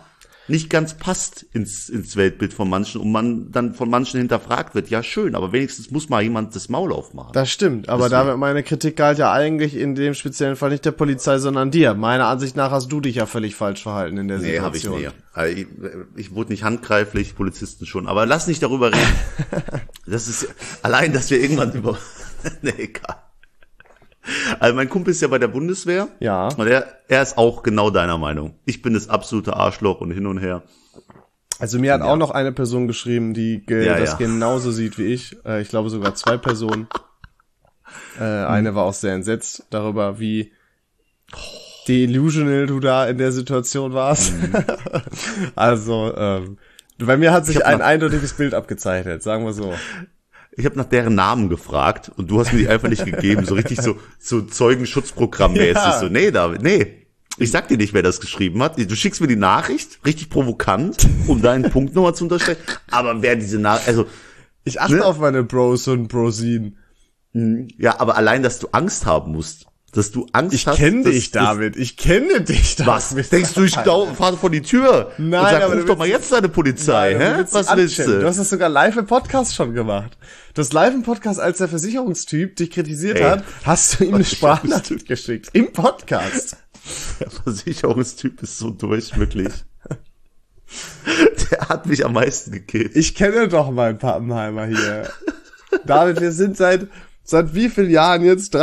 nicht ganz passt ins Weltbild von manchen und man dann von manchen hinterfragt wird. Ja, schön, aber wenigstens muss mal jemand das Maul aufmachen. Das stimmt, aber da wird meine Kritik galt ja eigentlich in dem speziellen Fall nicht der Polizei, sondern dir. Meiner Ansicht nach hast du dich ja völlig falsch verhalten in der Situation. Nee, hab ich nie. Ich wurde nicht handgreiflich, Polizisten schon, aber lass nicht darüber reden. Das ist allein, dass wir irgendwann nee, egal. Also mein Kumpel ist ja bei der Bundeswehr. Ja. Und er ist auch genau deiner Meinung. Ich bin das absolute Arschloch und hin und her. Also mir hat auch noch eine Person geschrieben, die das genauso sieht wie ich. Ich glaube sogar 2 Personen. Eine war auch sehr entsetzt darüber, wie delusional du da in der Situation warst. Also, bei mir hat sich ein eindeutiges Bild abgezeichnet, sagen wir so. Ich habe nach deren Namen gefragt und du hast mir die einfach nicht gegeben, so richtig so Zeugenschutzprogrammmäßig. Ja. So, nee, David, nee. Ich sag dir nicht, wer das geschrieben hat. Du schickst mir die Nachricht, richtig provokant, um deinen Punkt nochmal zu unterstellen. Aber wer diese Nachricht, also. Ich achte auf meine Bros und Brosinen. Ja, aber allein, dass du Angst haben musst. Dass du Angst hast. Ich kenne dich, David. Ich kenne dich, David. Was? Denkst du, ich fahre vor die Tür? Nein, und sag, aber ruf doch mal jetzt deine Polizei, hä? Was willst du? Du hast das sogar live im Podcast schon gemacht. Du hast live im Podcast, als der Versicherungstyp dich kritisiert hat, hast du ihm eine Sprachnachricht geschickt. Im Podcast. Der Versicherungstyp ist so durch, wirklich. Der hat mich am meisten gekillt. Ich kenne doch meinen Pappenheimer hier. David, wir sind seit wie vielen Jahren jetzt?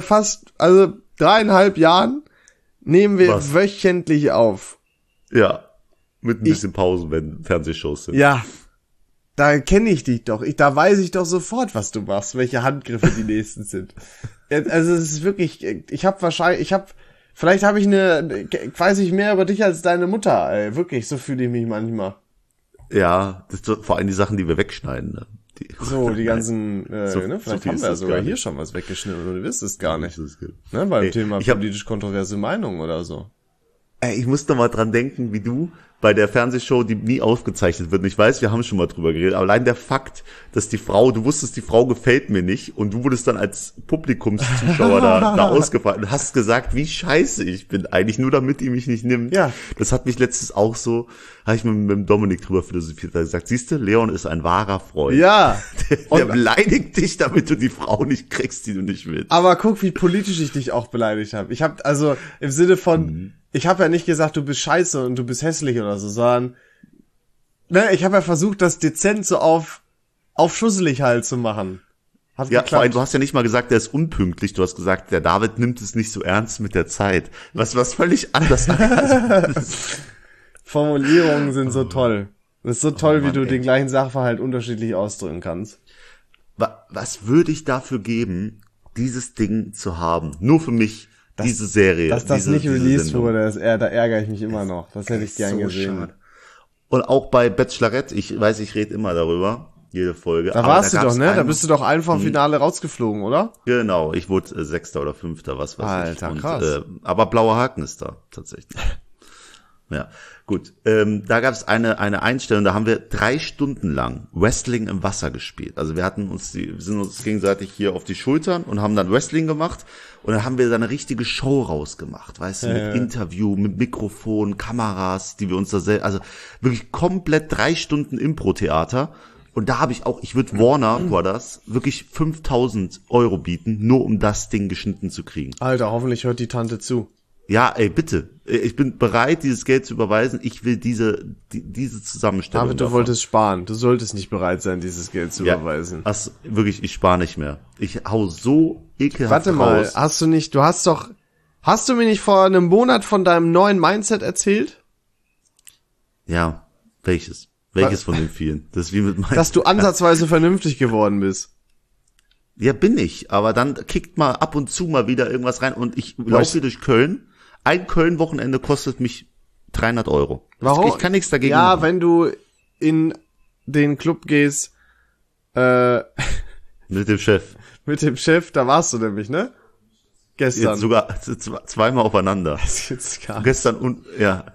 3,5 Jahren nehmen wir wöchentlich auf. Ja. Mit ein bisschen Pausen, wenn Fernsehshows sind. Ja. Da kenne ich dich doch. Da weiß ich doch sofort, was du machst, welche Handgriffe die nächsten sind. Also es ist wirklich, vielleicht habe ich weiß ich mehr über dich als deine Mutter, ey. Wirklich, so fühle ich mich manchmal. Ja, das ist vor allem die Sachen, die wir wegschneiden, ne? Die ganzen, vielleicht haben wir ja sogar hier schon was weggeschnitten und du wirst es gar nicht. Ne, beim Thema politisch kontroverse Meinungen oder so. Ich muss noch mal dran denken, wie du bei der Fernsehshow, die nie aufgezeichnet wird. Und ich weiß, wir haben schon mal drüber geredet, aber allein der Fakt, dass du wusstest, die Frau gefällt mir nicht und du wurdest dann als Publikumszuschauer da ausgefragt und hast gesagt, wie scheiße ich bin eigentlich, nur damit die mich nicht nimmt. Ja. Das hat mich letztens auch so, habe ich mit dem Dominik drüber philosophiert, da gesagt, siehst du, Leon ist ein wahrer Freund. Ja. Der beleidigt dich, damit du die Frau nicht kriegst, die du nicht willst. Aber guck, wie politisch ich dich auch beleidigt habe. Ich habe also im Sinne von, ich habe ja nicht gesagt, du bist scheiße und du bist hässlich oder so, sondern ich habe ja versucht, das dezent so auf schusselig halt zu machen. Hat ja, geklappt. vor allem, du hast ja nicht mal gesagt, der ist unpünktlich. Du hast gesagt, der David nimmt es nicht so ernst mit der Zeit. Was völlig anders. Formulierungen sind so toll. Das ist so toll, Mann, wie du den gleichen Sachverhalt unterschiedlich ausdrücken kannst. Was würde ich dafür geben, dieses Ding zu haben? Nur für mich. Diese Serie. Dass das nicht released wurde, da ärgere ich mich immer noch. Das hätte ich gern gesehen. Schade. Und auch bei Bachelorette, ich weiß, ich rede immer darüber, jede Folge. Da warst du doch, ne? Da bist du doch einfach im Finale rausgeflogen, oder? Genau, ich wurde 6. oder 5., was weiß ich. Alter, krass. Aber blauer Haken ist da, tatsächlich. Ja, gut. Da gab es eine Einstellung, da haben wir 3 Stunden lang Wrestling im Wasser gespielt. Also wir sind uns gegenseitig hier auf die Schultern und haben dann Wrestling gemacht und dann haben wir da eine richtige Show rausgemacht, weißt du, mit Interview, mit Mikrofon, Kameras, die wir uns also wirklich komplett 3 Stunden Impro-Theater. Und da habe ich würde Warner Brothers wirklich 5.000 € bieten, nur um das Ding geschnitten zu kriegen. Alter, hoffentlich hört die Tante zu. Ja, ey, bitte. Ich bin bereit, dieses Geld zu überweisen. Ich will diese Zusammenstellung. David, du wolltest sparen. Du solltest nicht bereit sein, dieses Geld zu überweisen. Wirklich, ich spare nicht mehr. Ich hau so ekelhaft raus. Warte mal, hast du mir nicht vor einem Monat von deinem neuen Mindset erzählt? Ja, welches? Welches von den vielen? Das ist wie mit meinem. Dass du ansatzweise vernünftig geworden bist. Ja, bin ich. Aber dann kickt mal ab und zu mal wieder irgendwas rein und ich laufe hier durch Köln. Ein Köln-Wochenende kostet mich 300 €. Warum? Ich kann nichts dagegen machen. Ja, wenn du in den Club gehst, mit dem Chef. Mit dem Chef, da warst du nämlich, ne? Gestern. Jetzt sogar zweimal aufeinander. Das ist jetzt gar Gestern und, ja.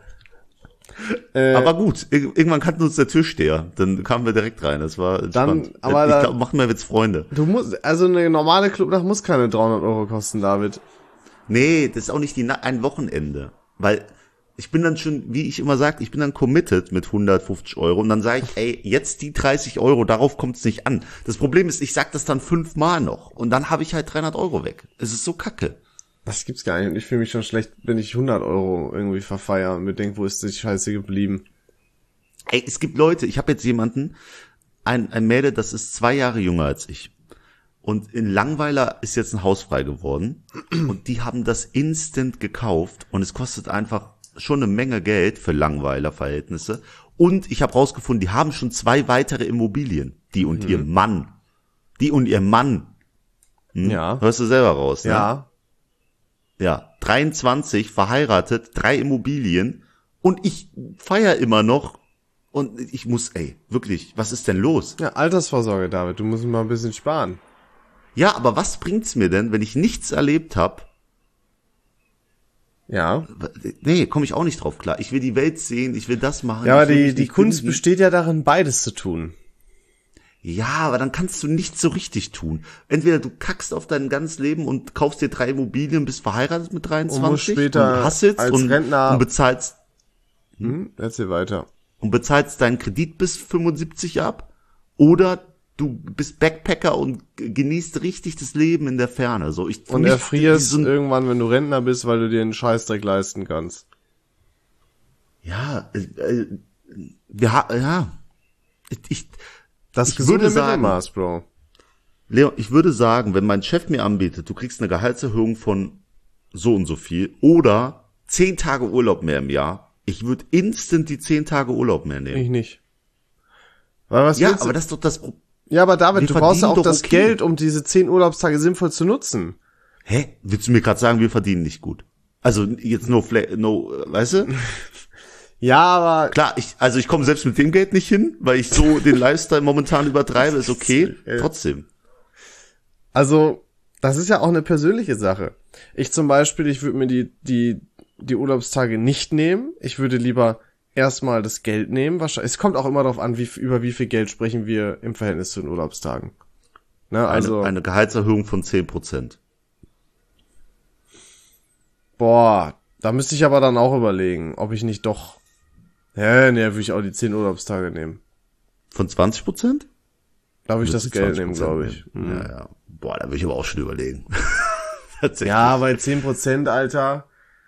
Aber gut, irgendwann kannten uns der Türsteher, dann kamen wir direkt rein, das war spannend. Aber ich glaube, machen wir jetzt Freunde. Also eine normale Clubnacht muss keine 300 € kosten, David. Nee, das ist auch nicht ein Wochenende, weil Ich bin dann schon, wie ich immer sage, ich bin dann committed mit 150 Euro und dann sage ich, ey, jetzt die 30 Euro, darauf kommt es nicht an. Das Problem ist, ich sag das dann 5-mal noch und dann habe ich halt 300 Euro weg. Es ist so kacke. Das gibt's gar nicht. Und ich fühle mich schon schlecht, wenn ich 100 Euro irgendwie verfeiere und mir denke, wo ist die Scheiße geblieben? Ey, es gibt Leute, ich habe jetzt jemanden, ein Mädel, das ist 2 Jahre jünger als ich. Und in Langweiler ist jetzt ein Haus frei geworden und die haben das instant gekauft und es kostet einfach schon eine Menge Geld für Langweiler-Verhältnisse. Und ich habe rausgefunden, die haben schon 2 weitere Immobilien. Die und ihr Mann. Die und ihr Mann. Ja. Hörst du selber raus, ne? Ja. Ja, 23, verheiratet, 3 Immobilien und ich feier immer noch und ich muss, wirklich, was ist denn los? Ja, Altersvorsorge, David. Du musst mal ein bisschen sparen. Ja, aber was bringt's mir denn, wenn ich nichts erlebt habe? Ja. Nee, komme ich auch nicht drauf klar. Ich will die Welt sehen, ich will das machen. Ja, aber ich will mich die nicht Kunst binden. besteht ja darin, beides zu tun. Ja, aber dann kannst du nichts so richtig tun. Entweder du kackst auf dein ganzes Leben und kaufst dir 3 Immobilien, bist verheiratet mit 23 Und musst später und hasselst als und Rentner- und bezahlst Erzähl weiter. deinen Kredit bis 75 ab, oder du bist Backpacker und genießt richtig das Leben in der Ferne. So, für Und mich erfrierst so ein- irgendwann, wenn du Rentner bist, weil du dir einen Scheißdreck leisten kannst. Ja, ich Das Ich gesunde würde sagen- Mittelmaß, Bro. Leon, ich würde sagen, wenn mein Chef mir anbietet, du kriegst eine Gehaltserhöhung von so und so viel oder 10 Tage Urlaub mehr im Jahr, ich würde instant die 10 Tage Urlaub mehr nehmen. Ich nicht. Weil was Ja, willst du? aber das ist doch das Problem. Ja, aber David, wir du brauchst ja auch verdienen doch das okay. Geld, um diese 10 Urlaubstage sinnvoll zu nutzen. Hä? Willst du mir gerade sagen, wir verdienen nicht gut? Also jetzt weißt du? Ja, aber Klar, ich komme selbst mit dem Geld nicht hin, weil ich so den Lifestyle momentan übertreibe, ist okay. Trotzdem. also, das ist ja auch eine persönliche Sache. Ich zum Beispiel, ich würde mir die Urlaubstage nicht nehmen. Ich würde lieber erstmal das Geld nehmen. Wahrscheinlich. Es kommt auch immer darauf an, über wie viel Geld sprechen wir im Verhältnis zu den Urlaubstagen. Ne, also, Eine Gehaltserhöhung von 10%. boah, da müsste ich aber dann auch überlegen, ob ich nicht doch, würde ich auch die 10 Urlaubstage nehmen. Von 20%? Da würde ich das Würdest du Geld nehmen, 20% glaube ich. nehmen? Ja, ja. Boah, da würde ich aber auch schon überlegen. Tatsächlich. Ja, bei 10%, Alter,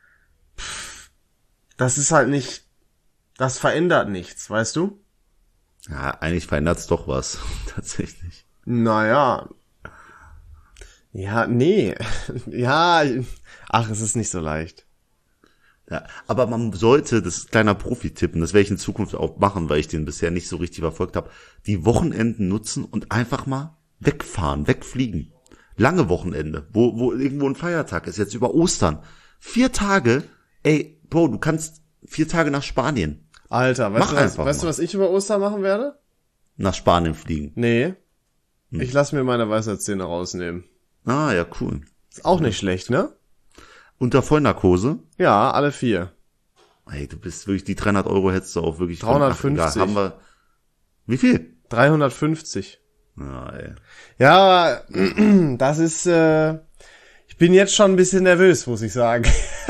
das ist halt nicht, das verändert nichts, weißt du? Ja, eigentlich verändert's doch was. Tatsächlich. Naja. Ja, nee. Ja, ach, es ist nicht so leicht. Ja, aber man sollte, das ist ein kleiner Profi-Tipp, und das werde ich in Zukunft auch machen, weil ich den bisher nicht so richtig verfolgt habe, die Wochenenden nutzen und einfach mal wegfahren, wegfliegen. Lange Wochenende, wo irgendwo ein Feiertag ist, jetzt über Ostern. 4 Tage, Bro, du kannst 4 Tage nach Spanien. Alter, Mach einfach weißt du, mal. was ich über Ostern machen werde? Nach Spanien fliegen. Nee. Ich lass mir meine Weisheitszähne rausnehmen. Ah, ja, cool. Ist auch nicht schlecht, ne? Unter Vollnarkose? Ja, alle 4. Ey, du bist wirklich, die 300 Euro hättest du auch wirklich... 350. Ach, egal, haben wir... Wie viel? 350. Ja, ey. Ja, aber das ist, ich bin jetzt schon ein bisschen nervös, muss ich sagen.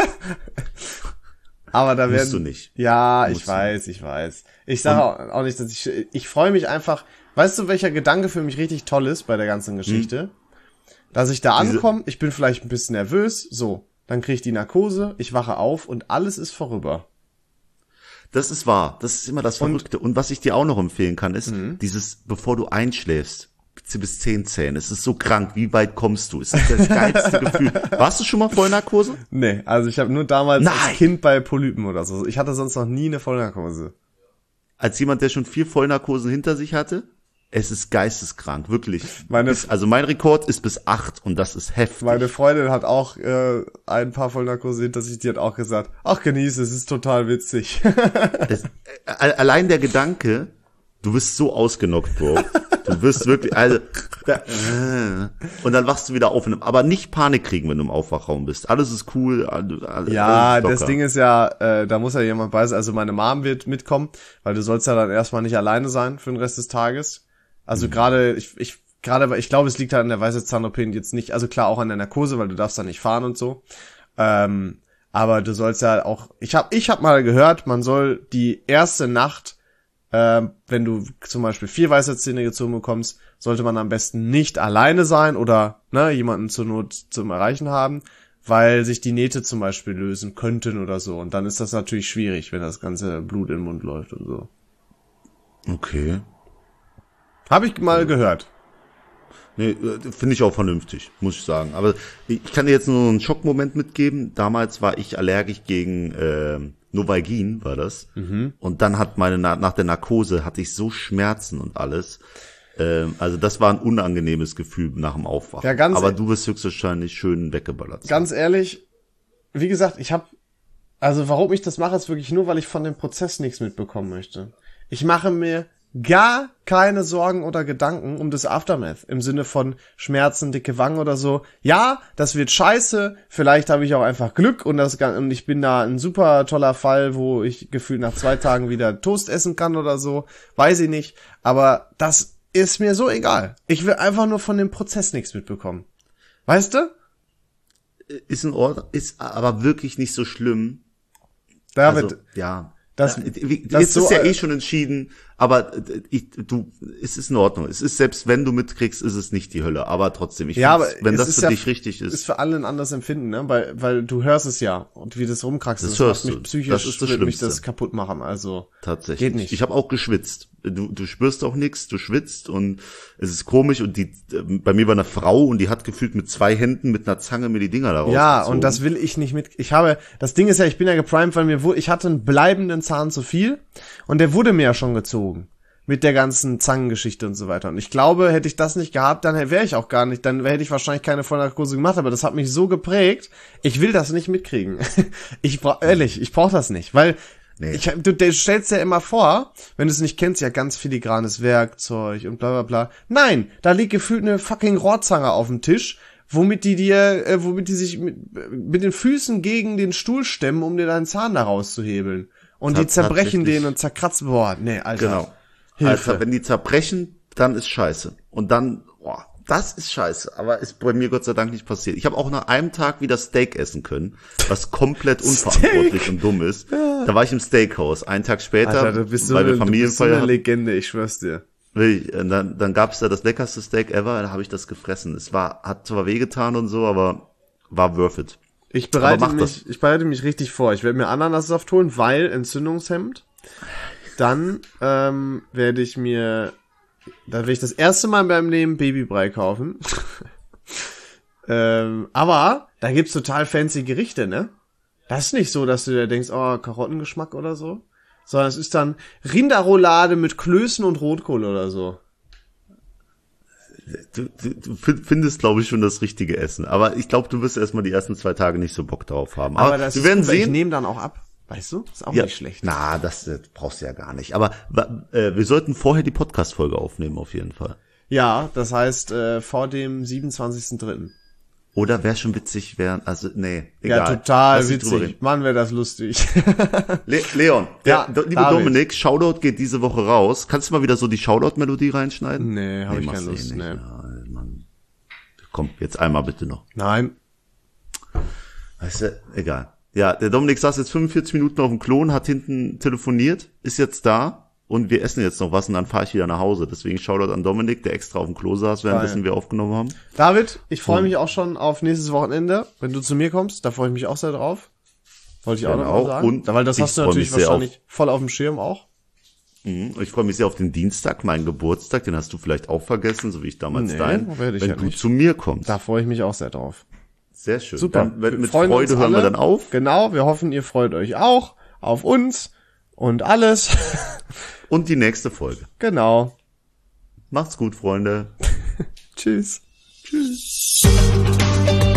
Aber da Musst du werden, nicht. ja, Musst ich weiß. Ich sage auch nicht, dass ich freue mich einfach, weißt du, welcher Gedanke für mich richtig toll ist bei der ganzen Geschichte? Dass ich da ankomme, ich bin vielleicht ein bisschen nervös, so, dann kriege ich die Narkose, ich wache auf und alles ist vorüber. Das ist wahr. Das ist immer das Verrückte. Und was ich dir auch noch empfehlen kann, ist dieses, bevor du einschläfst, bis 10 zählen. Es ist so krank. Wie weit kommst du? Es ist das geilste Gefühl. Warst du schon mal Vollnarkose? Nee, also ich habe nur damals Nein. als Kind bei Polypen oder so. Ich hatte sonst noch nie eine Vollnarkose. Als jemand, der schon 4 Vollnarkosen hinter sich hatte? Es ist geisteskrank, wirklich. Meine- Also mein Rekord ist bis 8 und das ist heftig. Meine Freundin hat auch ein paar Vollnarkose hinter sich, die hat auch gesagt, ach genieß, es ist total witzig. Allein der Gedanke, du wirst so ausgenockt, Bro. Du wirst wirklich, also, und dann wachst du wieder auf, aber nicht Panik kriegen, wenn du im Aufwachraum bist. Alles ist cool. Ja, alles ist das locker. Ding ist ja, da muss ja jemand bei sein. Also meine Mom wird mitkommen, weil du sollst ja dann erstmal nicht alleine sein für den Rest des Tages. Also gerade, ich glaube, es liegt halt an der Weisheitszahn-OP jetzt nicht, also klar auch an der Narkose, weil du darfst da nicht fahren und so. Aber du sollst ja auch, ich hab mal gehört, man soll die erste Nacht, wenn du zum Beispiel 4 Weisheitszähne gezogen bekommst, sollte man am besten nicht alleine sein oder jemanden zur Not zum Erreichen haben, weil sich die Nähte zum Beispiel lösen könnten oder so. Und dann ist das natürlich schwierig, wenn das ganze Blut in den Mund läuft und so. Okay. Habe ich mal gehört. Nee, finde ich auch vernünftig, muss ich sagen. Aber ich kann dir jetzt nur einen Schockmoment mitgeben. Damals war ich allergisch gegen Novalgin, war das. Und dann hat nach der Narkose hatte ich so Schmerzen und alles. Also das war ein unangenehmes Gefühl nach dem Aufwachen. Ja, aber du wirst höchstwahrscheinlich schön weggeballert. Ganz ehrlich, wie gesagt, warum ich das mache, ist wirklich nur, weil ich von dem Prozess nichts mitbekommen möchte. Ich mache mir gar keine Sorgen oder Gedanken um das Aftermath im Sinne von Schmerzen, dicke Wangen oder so. Ja, das wird scheiße, vielleicht habe ich auch einfach Glück und ich bin da ein super toller Fall, wo ich gefühlt nach 2 Tagen wieder Toast essen kann oder so, weiß ich nicht, aber das ist mir so egal. Ich will einfach nur von dem Prozess nichts mitbekommen. Weißt du? Ist in Ordnung, ist aber wirklich nicht so schlimm. David, also, ja. Das jetzt ist ja schon entschieden, aber es ist in Ordnung. Es ist, selbst wenn du mitkriegst, ist es nicht die Hölle, aber trotzdem, wenn das für dich richtig ist. Ist für alle ein anderes Empfinden, ne? Weil du hörst es ja und wie das rumkraxst, das hörst macht mich du. psychisch, Das ist das wird mich Schlimmste. das kaputt machen, also. Tatsächlich. Geht nicht. Ich habe auch geschwitzt. Du spürst auch nichts, du schwitzt und es ist komisch und bei mir war eine Frau und die hat gefühlt mit 2 Händen mit einer Zange mir die Dinger da rausgezogen. Ja, und das will ich nicht das Ding ist ja, ich bin ja geprimed, weil ich hatte einen bleibenden Zahn zu viel und der wurde mir ja schon gezogen. Mit der ganzen Zangengeschichte und so weiter. Und ich glaube, hätte ich das nicht gehabt, dann wäre ich auch gar nicht, dann hätte ich wahrscheinlich keine Vollnarkose gemacht, aber das hat mich so geprägt, ich will das nicht mitkriegen. Ich brauche das nicht, weil nee. du stellst ja immer vor, wenn du es nicht kennst, ja ganz filigranes Werkzeug und bla bla bla. Nein, da liegt gefühlt eine fucking Rohrzange auf dem Tisch, womit die sich mit den Füßen gegen den Stuhl stemmen, um dir deinen Zahn da rauszuhebeln. Und die zerbrechen den und zerkratzen, boah, nee, Alter. Genau. Hilfe. Alter, wenn die zerbrechen, dann ist scheiße. Und dann, boah, das ist scheiße. Aber ist bei mir Gott sei Dank nicht passiert. Ich habe auch nach einem Tag wieder Steak essen können, was komplett unverantwortlich und dumm ist. Ja. Da war ich im Steakhouse. Einen Tag später, Alter, du bist so weil wir Familienfeier eine Legende, ich schwör's dir. Dann gab's da das leckerste Steak ever, da habe ich das gefressen. Hat zwar wehgetan und so, aber war worth it. Ich bereite mich richtig vor. Ich werde mir Ananassaft holen, weil entzündungshemmend. Dann werde ich das erste Mal in meinem Leben Babybrei kaufen. Aber da gibt's total fancy Gerichte, ne? Das ist nicht so, dass du dir denkst, oh, Karottengeschmack oder so. Sondern es ist dann Rinderroulade mit Klößen und Rotkohl oder so. Du findest, glaube ich, schon das richtige Essen. Aber ich glaube, du wirst erstmal die ersten 2 Tage nicht so Bock drauf haben. Aber das wir werden sehen. Ich nehme dann auch ab. Weißt du? Ist auch nicht schlecht. Na, das brauchst du ja gar nicht. Aber wir sollten vorher die Podcast-Folge aufnehmen, auf jeden Fall. Ja, das heißt vor dem 27.3. Oder wäre schon witzig, nee, egal. Ja, total witzig. Mann, wäre das lustig. Leon, liebe David. Dominik, Shoutout geht diese Woche raus. Kannst du mal wieder so die Shoutout-Melodie reinschneiden? Nee, habe ich keine Lust. Nee. Ja, Mann. Komm, jetzt einmal bitte noch. Nein. Weißt du, egal. Ja, der Dominik saß jetzt 45 Minuten auf dem Klo, hat hinten telefoniert, ist jetzt da und wir essen jetzt noch was und dann fahre ich wieder nach Hause. Deswegen Shoutout an Dominik, der extra auf dem Klo saß, währenddessen wir aufgenommen haben. David, ich freue mich auch schon auf nächstes Wochenende, wenn du zu mir kommst. Da freue ich mich auch sehr drauf. Wollte ich auch noch mal sagen. Und weil das hast du natürlich wahrscheinlich voll auf dem Schirm auch. Ich freue mich sehr auf den Dienstag, meinen Geburtstag. Den hast du vielleicht auch vergessen, so wie ich damals deinen. Wenn du zu mir kommst. Da freue ich mich auch sehr drauf. Sehr schön. Super. Dann, mit Freude hören wir dann auf. Genau, wir hoffen, ihr freut euch auch auf uns und alles. Und die nächste Folge. Genau. Macht's gut, Freunde. Tschüss. Tschüss.